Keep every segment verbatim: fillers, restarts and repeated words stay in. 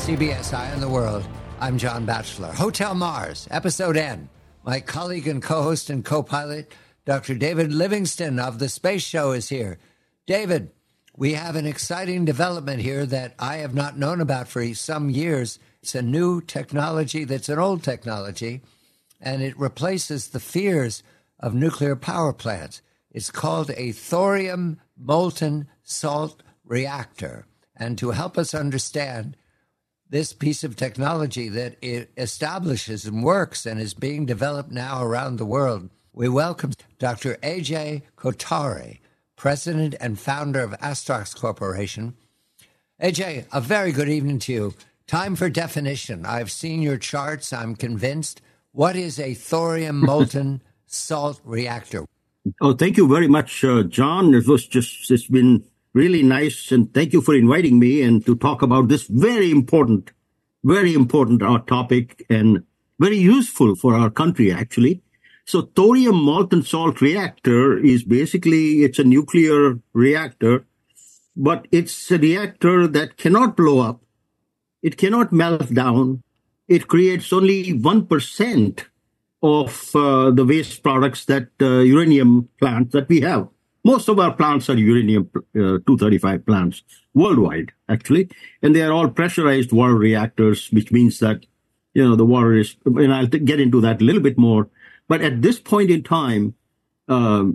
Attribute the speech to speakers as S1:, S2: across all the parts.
S1: C B S Eye on the World. I'm John Batchelor. Hotel Mars, Episode N. My colleague and co-host and co-pilot, Doctor David Livingston of The Space Show, is here. David, we have an exciting development here that I have not known about for some years. It's a new technology that's an old technology, and it replaces the fears of nuclear power plants. It's called a thorium molten salt reactor. And to help us understand this piece of technology that it establishes and works and is being developed now around the world, we welcome Doctor A J Kothari, President and founder of Astrox Corporation. A J, a very good evening to you. Time for definition. I've seen your charts. I'm convinced. What is a thorium molten salt reactor?
S2: Oh, thank you very much, uh, John. It was just, it's been really nice, and thank you for inviting me and to talk about this very important, very important uh, topic and very useful for our country, actually. So thorium molten salt reactor is basically, it's a nuclear reactor, but it's a reactor that cannot blow up. It cannot melt down. It creates only one percent of uh, the waste products that uh, uranium plants that we have. Most of our plants are uranium uh, two thirty-five plants worldwide, actually, and they are all pressurized water reactors, which means that, you know, the water is, and I'll t- get into that a little bit more. But at this point in time, um,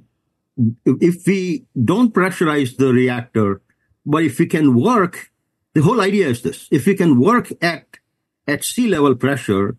S2: if we don't pressurize the reactor, but if we can work, the whole idea is this, if we can work at, at sea level pressure,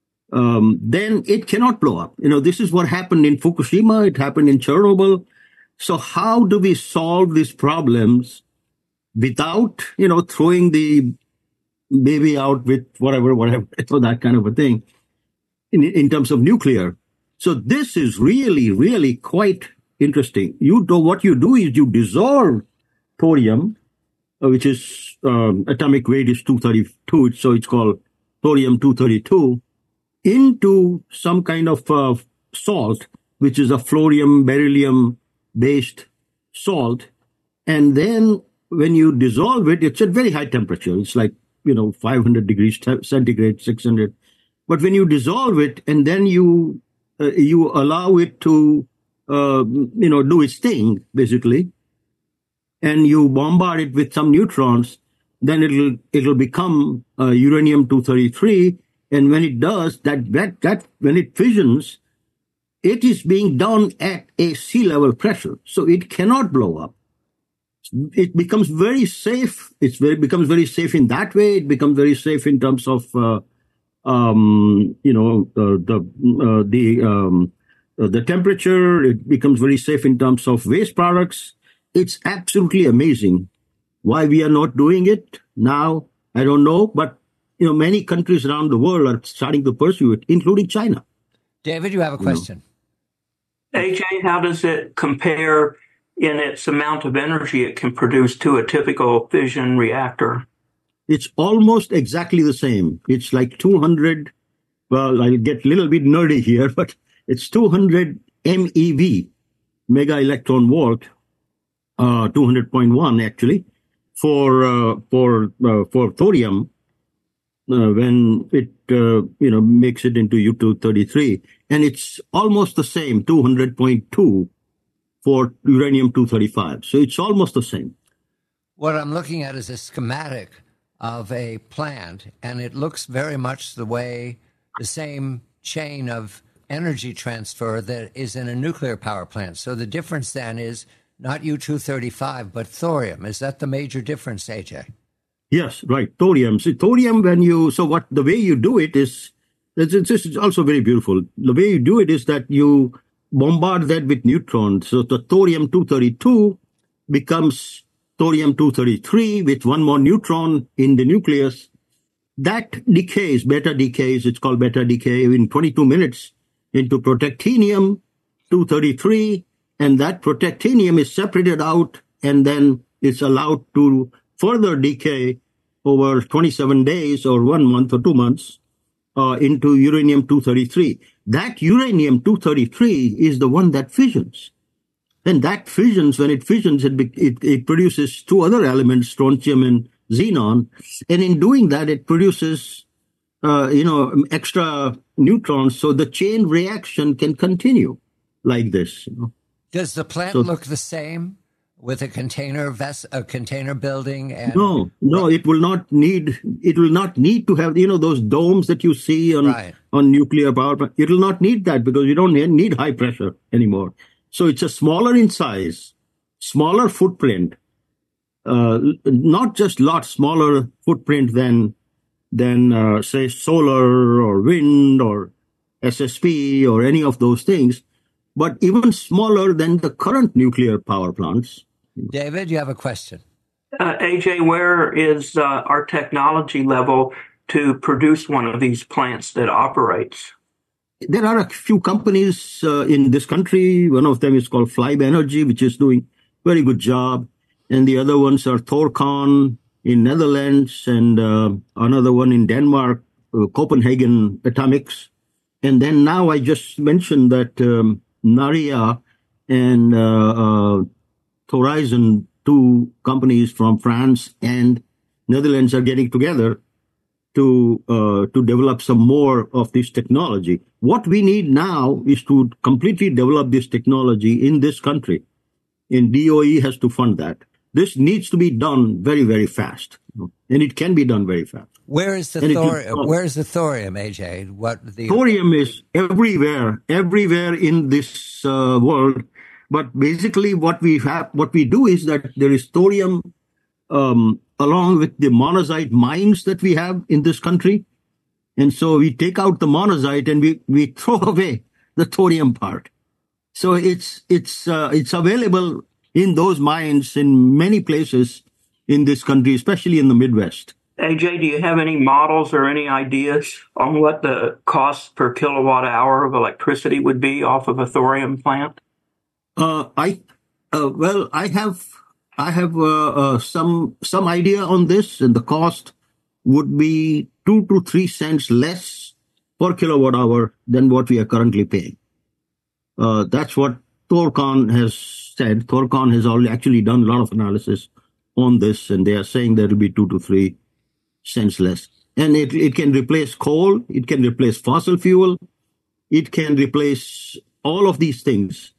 S2: um, then it cannot blow up. You know, this is what happened in Fukushima, it happened in Chernobyl. So how do we solve these problems without, you know, throwing the baby out with whatever, whatever, so that kind of a thing in, in terms of nuclear? So this is really, really quite interesting. You do, what you do is you dissolve thorium, uh, which is um, atomic weight is two thirty-two, so it's called thorium two thirty-two, into some kind of uh, salt, which is a fluorium, beryllium based salt. And then when you dissolve it, it's at very high temperature. It's like, you know, five hundred degrees centigrade, six hundred. But when you dissolve it and then you, uh, you allow it to, uh, you know, do its thing, basically, and you bombard it with some neutrons, then it'll, it'll become uh, uranium two thirty-three. And when it does, that, that, that, when it fissions, it is being done at a sea level pressure, so it cannot blow up. It becomes very safe. It's very becomes very safe in that way. It becomes very safe in terms of, uh, um, you know, uh, the uh, the um, uh, the temperature. It becomes very safe in terms of waste products. It's absolutely amazing. Why we are not doing it now, I don't know. But you know, many countries around the world are starting to pursue it, including China.
S1: David, you have a question.
S3: A J, how does it compare in its amount of energy it can produce to a typical fission reactor?
S2: It's almost exactly the same. It's like two hundred, well, I'll get a little bit nerdy here, but it's two hundred M E V, mega electron volt, uh, two hundred point one actually, for, uh, for, uh, for thorium. Uh, when it, uh, you know, makes it into U two thirty-three. And it's almost the same, two hundred point two for uranium two thirty-five. So it's almost the same.
S1: What I'm looking at is a schematic of a plant, and it looks very much the way, the same chain of energy transfer that is in a nuclear power plant. So the difference then is not U two thirty-five, but thorium. Is that the major difference, A J?
S2: Yes, right. Thorium. So thorium, when you, so what, the way you do it is, it's, it's also very beautiful. The way you do it is that you bombard that with neutrons. So the thorium two thirty-two becomes thorium two thirty-three with one more neutron in the nucleus. That decays, beta decays, it's called beta decay, in twenty-two minutes into protactinium two thirty-three. And that protactinium is separated out and then it's allowed to further decay over twenty-seven days or one month or two months uh, into uranium two thirty-three. That uranium two thirty-three is the one that fissions. Then that fissions, when it fissions, it, it, it produces two other elements, strontium and xenon. And in doing that, it produces, uh, you know, extra neutrons. So the chain reaction can continue like this. You know?
S1: Does the plant so, look the same with a container ves- a container building? And
S2: no, no, it will not need, it will not need to have, you know, those domes that you see on, right. on nuclear power plant. It will not need that because you don't need high pressure anymore. So it's a smaller in size, smaller footprint, uh, not just lot smaller footprint than, than uh, say, solar or wind or S S P or any of those things, but even smaller than the current nuclear power plants.
S1: David, you have a question.
S3: Uh, A J, where is uh, our technology level to produce one of these plants that operates?
S2: There are a few companies uh, in this country. One of them is called Flybe Energy, which is doing a very good job. And the other ones are Thorcon in Netherlands and uh, another one in Denmark, uh, Copenhagen Atomics. And then now I just mentioned that um, Naria and uh, uh, Thorizon, two companies from France and Netherlands, are getting together to uh, to develop some more of this technology. What we need now is to completely develop this technology in this country. And D O E has to fund that. This needs to be done very, very fast. And it can be done very fast.
S1: Where is the thorium? Where is the thorium, A J? What the
S2: thorium is everywhere, everywhere in this uh, world. But basically, what we have, what we do is that there is thorium um, along with the monazite mines that we have in this country, and so we take out the monazite and we we throw away the thorium part. So it's it's uh, it's available in those mines in many places in this country, especially in the Midwest.
S3: A J, do you have any models or any ideas on what the cost per kilowatt hour of electricity would be off of a thorium plant?
S2: Uh, I uh, well, I have I have uh, uh, some some idea on this, and the cost would be two to three cents less per kilowatt hour than what we are currently paying. Uh, that's what Thorcon has said. Thorcon has already actually done a lot of analysis on this, and they are saying there will be two to three cents less. And it, it can replace coal, it can replace fossil fuel, it can replace all of these things.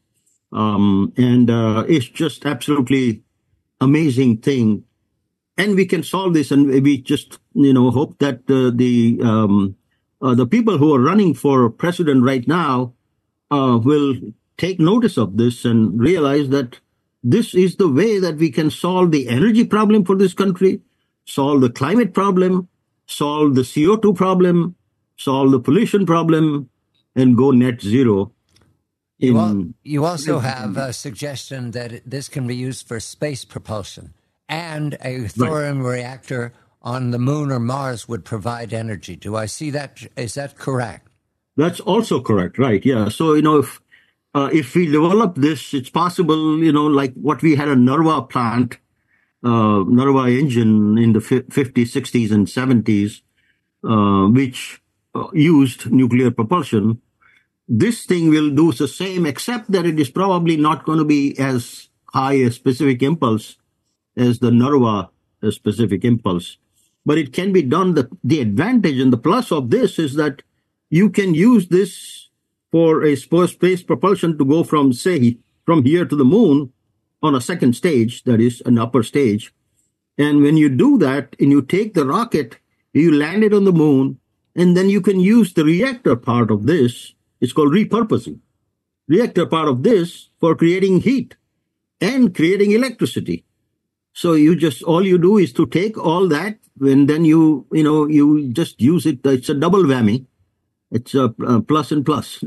S2: Um, and uh, it's just absolutely amazing thing. And we can solve this, and we just, you know, hope that uh, the um, uh, the people who are running for president right now uh, will take notice of this and realize that this is the way that we can solve the energy problem for this country, solve the climate problem, solve the C O two problem, solve the pollution problem, and go net zero.
S1: In, you, al- you also have a suggestion that this can be used for space propulsion, and a thorium right. reactor on the moon or Mars would provide energy. Do I see that? Is that correct?
S2: That's also correct, right? Yeah. So, you know, if uh, if we develop this, it's possible, you know, like what we had a Nerva plant, uh, Nerva engine in the fifties, sixties, and seventies, uh, which uh, used nuclear propulsion. This thing will do the same, except that it is probably not going to be as high a specific impulse as the Nerva specific impulse. But it can be done. The, the advantage and the plus of this is that you can use this for a space propulsion to go from, say, from here to the moon on a second stage, that is an upper stage. And when you do that and you take the rocket, you land it on the moon, and then you can use the reactor part of this. It's called repurposing. Reactor part of this for creating heat and creating electricity. So you just, all you do is to take all that, and then you, you know, you just use it. It's a double whammy. It's a, a plus and plus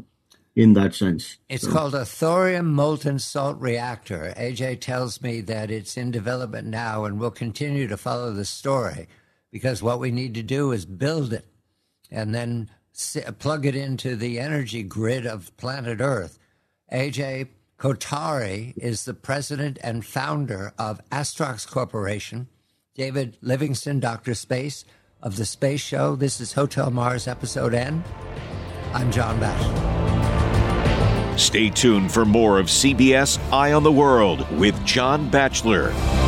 S2: in that sense.
S1: It's
S2: so.
S1: called a thorium molten salt reactor. A J tells me that it's in development now, and we'll continue to follow the story, because what we need to do is build it and then plug it into the energy grid of planet Earth. A J Kotari is the president and founder of Astrox Corporation. David Livingston, Doctor Space of The Space Show. This is Hotel Mars Episode N. I'm John Batchelor.
S4: Stay tuned for more of C B S Eye on the World with John Batchelor.